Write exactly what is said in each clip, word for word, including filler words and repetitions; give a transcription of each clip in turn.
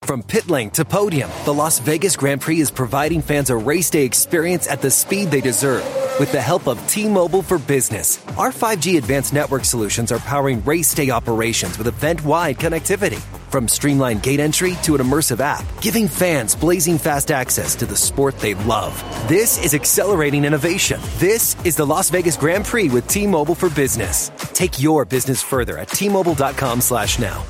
From pit lane to podium, the Las Vegas Grand Prix is providing fans a race day experience at the speed they deserve. With the help of T-Mobile for Business, our five G advanced network solutions are powering race day operations with event-wide connectivity. From streamlined gate entry to an immersive app, giving fans blazing fast access to the sport they love. This is accelerating innovation. This is the Las Vegas Grand Prix with T-Mobile for Business. Take your business further at T-Mobile.com slash now.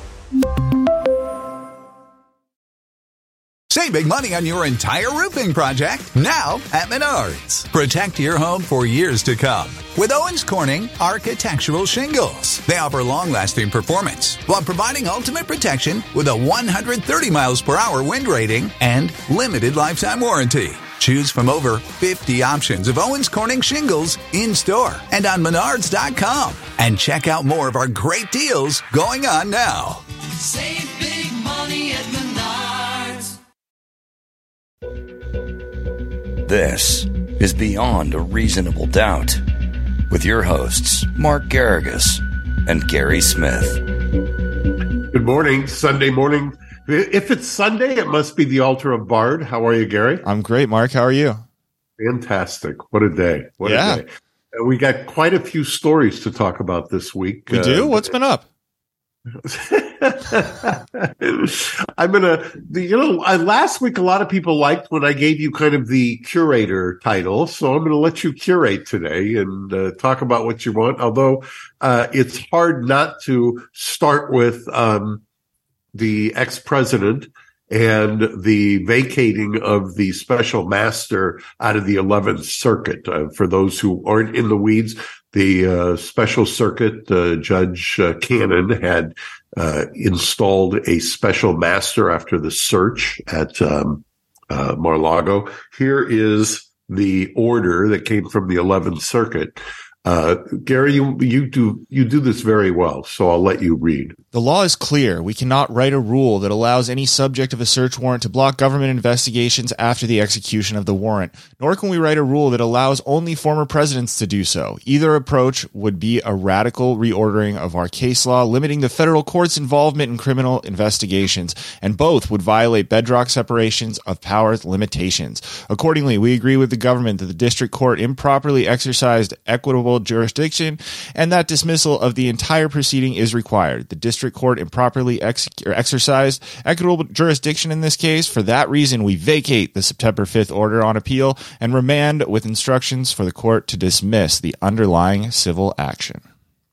Save big money on your entire roofing project now at Menards. Protect your home for years to come with Owens Corning Architectural Shingles. They offer long-lasting performance while providing ultimate protection with a one hundred thirty miles per hour wind rating and limited lifetime warranty. Choose from over fifty options of Owens Corning shingles in-store and on Menards dot com. And check out more of our great deals going on now. Save big money at Menards. This is Beyond a Reasonable Doubt with your hosts, Mark Garrigus and Gary Smith. Good morning, Sunday morning. If it's Sunday, it must be the altar of Bard. How are you, Gary? I'm great, Mark. How are you? Fantastic. What a day. What yeah. a day. And we got quite a few stories to talk about this week. We do? Uh, What's been up? I'm gonna, you know, uh, last week a lot of people liked when I gave you kind of the curator title, so I'm going to let you curate today and uh, talk about what you want. Although uh, it's hard not to start with um, the ex-president and the vacating of the special master out of the eleventh Circuit. Uh, for those who aren't in the weeds, the uh, special circuit, uh, Judge uh, Cannon had uh, installed a special master after the search at um, uh, Mar-a-Lago. Here is the order that came from the eleventh Circuit. Uh, Gary, you, you do, you do this very well, so I'll let you read. The law is clear. We cannot write a rule that allows any subject of a search warrant to block government investigations after the execution of the warrant, nor can we write a rule that allows only former presidents to do so. Either approach would be a radical reordering of our case law, limiting the federal court's involvement in criminal investigations, and both would violate bedrock separations of powers limitations. Accordingly, we agree with the government that the district court improperly exercised equitable jurisdiction, and that dismissal of the entire proceeding is required. The district court improperly ex- or exercised equitable jurisdiction in this case. For that reason, we vacate the September fifth order on appeal and remand with instructions for the court to dismiss the underlying civil action.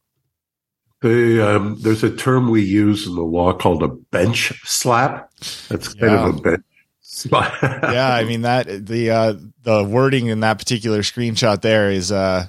The, um, there's a term we use in the law called a bench slap. That's kind yeah. of a bench slap. yeah, I mean that the uh, the wording in that particular screenshot there is. Uh,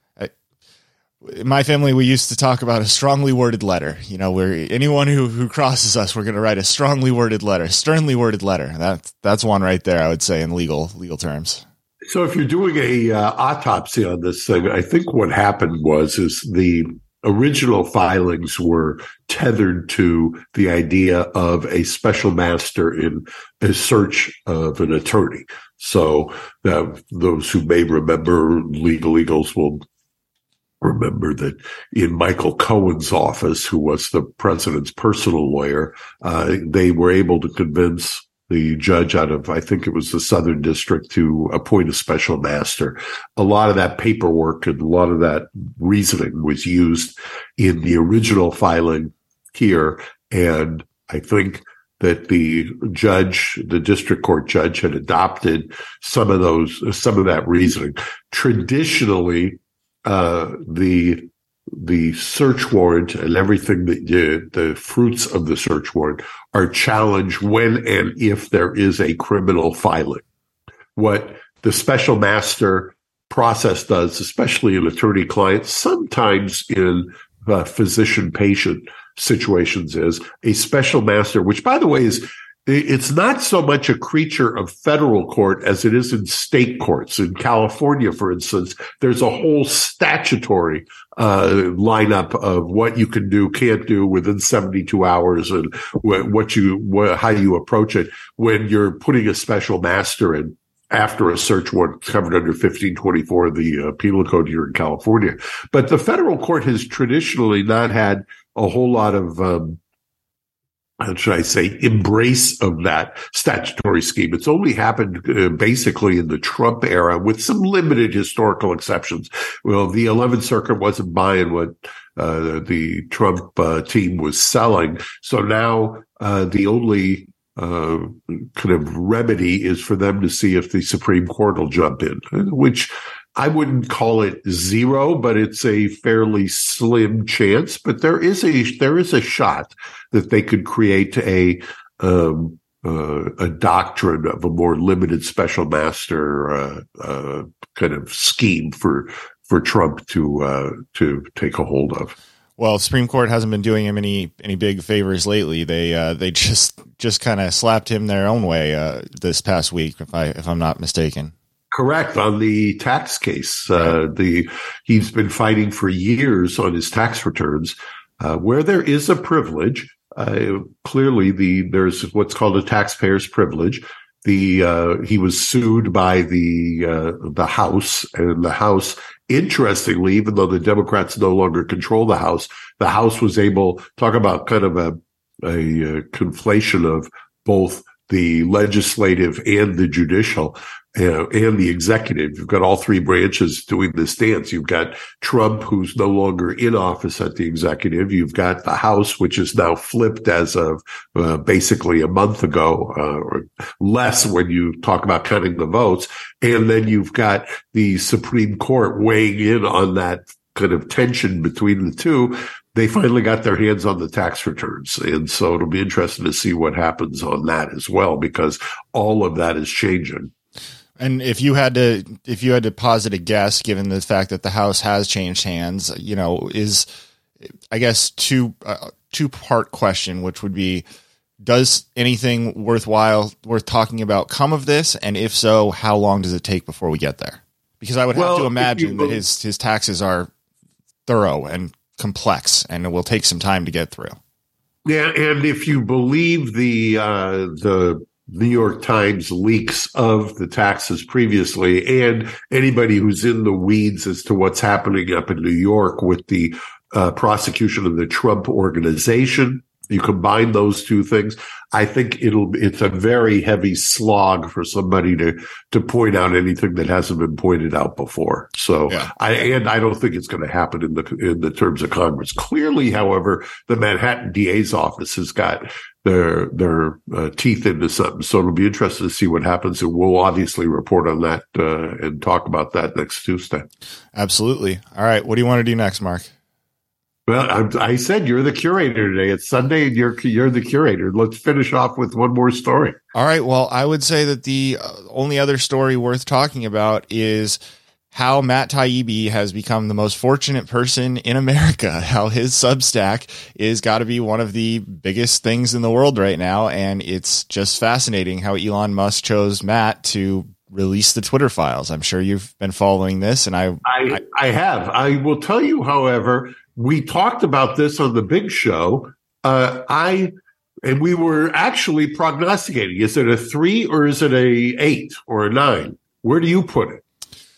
In my family, we used to talk about a strongly worded letter. You know, where anyone who, who crosses us, we're going to write a strongly worded letter, sternly worded letter. That's that's one right there, I would say, in legal legal terms. So, if you're doing a uh, autopsy on this thing, I think what happened was is the original filings were tethered to the idea of a special master in a search of an attorney. So, uh, those who may remember, legal eagles will remember that in Michael Cohen's office, who was the president's personal lawyer, uh, they were able to convince the judge out of, I think it was the Southern District, to appoint a special master. A lot of that paperwork and a lot of that reasoning was used in the original filing here. And I think that the judge, the district court judge, had adopted some of those, some of that reasoning. Traditionally, Uh, the the search warrant and everything that you, the fruits of the search warrant are challenged when and if there is a criminal filing. What the special master process does, especially in attorney-client, sometimes in uh, physician-patient situations, is a special master, which, by the way, is it's not so much a creature of federal court as it is in state courts. In California, for instance, there's a whole statutory uh, lineup of what you can do, can't do within seventy-two hours, and what you, what, how you approach it when you're putting a special master in after a search warrant covered under fifteen twenty-four of the uh, Penal Code here in California. But the federal court has traditionally not had a whole lot of um, how should I say, embrace of that statutory scheme. It's only happened uh, basically in the Trump era with some limited historical exceptions. Well, the eleventh Circuit wasn't buying what uh, the Trump uh, team was selling. So now uh, the only uh, kind of remedy is for them to see if the Supreme Court will jump in, which I wouldn't call it zero, but it's a fairly slim chance. But there is a there is a shot that they could create a um, uh, a doctrine of a more limited special master uh, uh, kind of scheme for for Trump to uh, to take a hold of. Well, Supreme Court hasn't been doing him any any big favors lately. They uh, they just just kind of slapped him their own way uh, this past week, if I if I'm not mistaken. Correct. On the tax case, uh, the he's been fighting for years on his tax returns, uh, where there is a privilege. Uh, clearly, the there's what's called a taxpayer's privilege. The uh, he was sued by the uh, the House, and the House, interestingly, even though the Democrats no longer control the House, the House was able talk about kind of a a, a conflation of both the legislative and the judicial. Uh, and the executive. You've got all three branches doing this dance. You've got Trump, who's no longer in office at the executive. You've got the House, which is now flipped as of uh, basically a month ago, uh, or less when you talk about counting the votes. And then you've got the Supreme Court weighing in on that kind of tension between the two. They finally got their hands on the tax returns. And so it'll be interesting to see what happens on that as well, because all of that is changing. And if you had to, if you had to posit a guess, given the fact that the House has changed hands, you know, is, I guess, two uh, two part question, which would be, does anything worthwhile, worth talking about come of this? And if so, how long does it take before we get there? Because I would well, have to imagine that his his taxes are thorough and complex, and it will take some time to get through. Yeah, and if you believe the uh, the New York Times leaks of the taxes previously, and anybody who's in the weeds as to what's happening up in New York with the uh, prosecution of the Trump organization, you combine those two things, I think it'll it's a very heavy slog for somebody to to point out anything that hasn't been pointed out before. So yeah. I and I don't think it's going to happen in the in the terms of Congress. Clearly, however, the Manhattan D A's office has got their their uh, teeth into something. So it'll be interesting to see what happens, and we'll obviously report on that uh, and talk about that next Tuesday. Absolutely. All right. What do you want to do next, Mark? Well, I, I said you're the curator today. It's Sunday, and you're you're the curator. Let's finish off with one more story. All right. Well, I would say that the only other story worth talking about is how Matt Taibbi has become the most fortunate person in America, how his Substack is got to be one of the biggest things in the world right now. And it's just fascinating how Elon Musk chose Matt to release the Twitter files. I'm sure you've been following this, and I, I, I, I have. I will tell you, however, we talked about this on the big show. Uh, I, and we were actually prognosticating, is it a three or is it a eight or a nine? Where do you put it?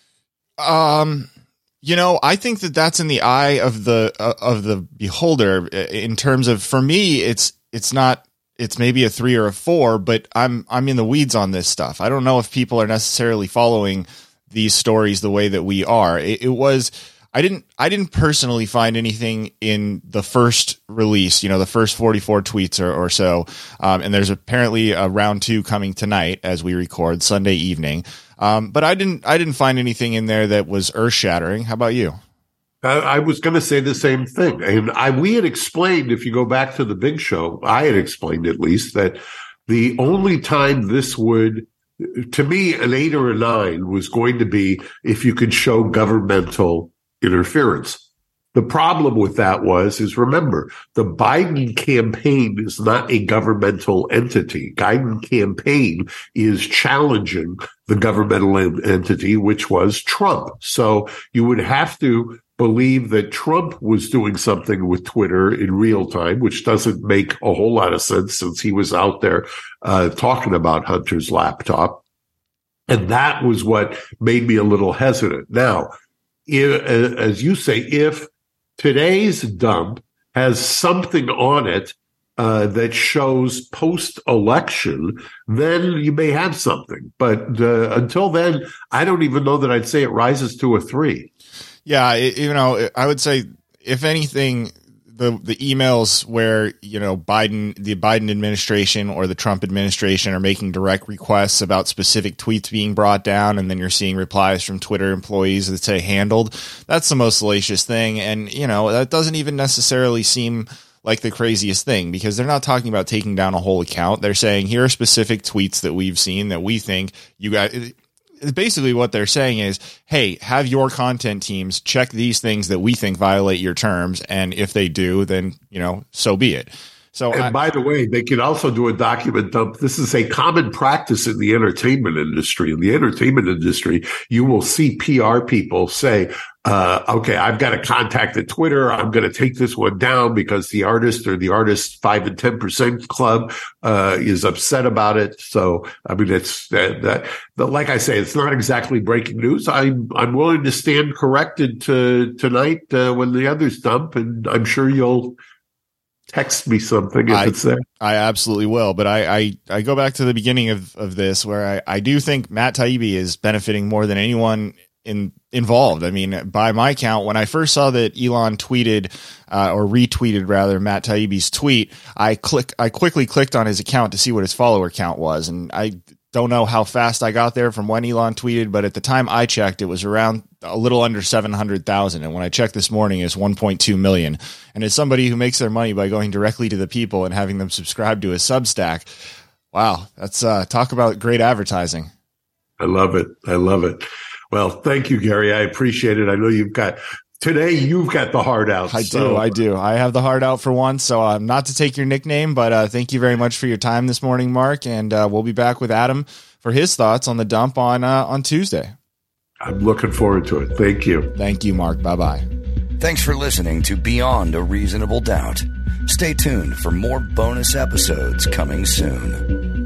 Um, you know, I think that that's in the eye of the, uh, of the beholder in terms of, for me, it's, it's not, it's maybe a three or a four, but I'm, I'm in the weeds on this stuff. I don't know if people are necessarily following these stories the way that we are. It, it was, I didn't, I didn't personally find anything in the first release, you know, the first forty-four tweets or, or so. Um, and there's apparently a round two coming tonight as we record Sunday evening. Um, but I didn't, I didn't find anything in there that was earth shattering. How about you? I, I was going to say the same thing. And I, we had explained, if you go back to the big show, I had explained at least that the only time this would, to me, an eight or a nine was going to be if you could show governmental interference. The problem with that was, is remember, the Biden campaign is not a governmental entity. Biden campaign is challenging the governmental entity, which was Trump. So you would have to believe that Trump was doing something with Twitter in real time, which doesn't make a whole lot of sense since he was out there uh, talking about Hunter's laptop. And that was what made me a little hesitant. Now, if, as you say, if today's dump has something on it uh, that shows post-election, then you may have something. But uh, until then, I don't even know that I'd say it rises to a three. Yeah, it, you know, I would say, if anything, the the emails where, you know, Biden, the Biden administration or the Trump administration are making direct requests about specific tweets being brought down, and then you're seeing replies from Twitter employees that say handled, that's the most salacious thing. And, you know, that doesn't even necessarily seem like the craziest thing, because they're not talking about taking down a whole account. They're saying, here are specific tweets that we've seen that we think you guys... Basically what they're saying is, hey, have your content teams check these things that we think violate your terms. And if they do, then, you know, so be it. So, and I, by the way, they can also do a document dump. This is a common practice in the entertainment industry. In the entertainment industry, you will see P R people say, uh, okay, I've got to contact the Twitter. I'm going to take this one down because the artist or the artist's five and ten percent club, uh, is upset about it. So, I mean, it's that, that, that, like I say, it's not exactly breaking news. I'm, I'm willing to stand corrected to tonight, uh, when the others dump, and I'm sure you'll text me something if I, it's there. I absolutely will. But I, I, I go back to the beginning of, of this, where I, I do think Matt Taibbi is benefiting more than anyone in involved. I mean, by my count, when I first saw that Elon tweeted uh, or retweeted rather Matt Taibbi's tweet, I click I quickly clicked on his account to see what his follower count was. And I don't know how fast I got there from when Elon tweeted, but at the time I checked, it was around a little under seven hundred thousand. And when I checked this morning, it's one point two million. And as somebody who makes their money by going directly to the people and having them subscribe to a Substack, wow, that's uh, talk about great advertising. I love it. I love it. Well, thank you, Gary. I appreciate it. I know you've got today. You've got the heart out. I so. do. I do. I have the heart out for once. So um, not to take your nickname, but uh, thank you very much for your time this morning, Mark. And uh, we'll be back with Adam for his thoughts on the dump on uh, on Tuesday. I'm looking forward to it. Thank you. Thank you, Mark. Bye bye. Thanks for listening to Beyond a Reasonable Doubt. Stay tuned for more bonus episodes coming soon.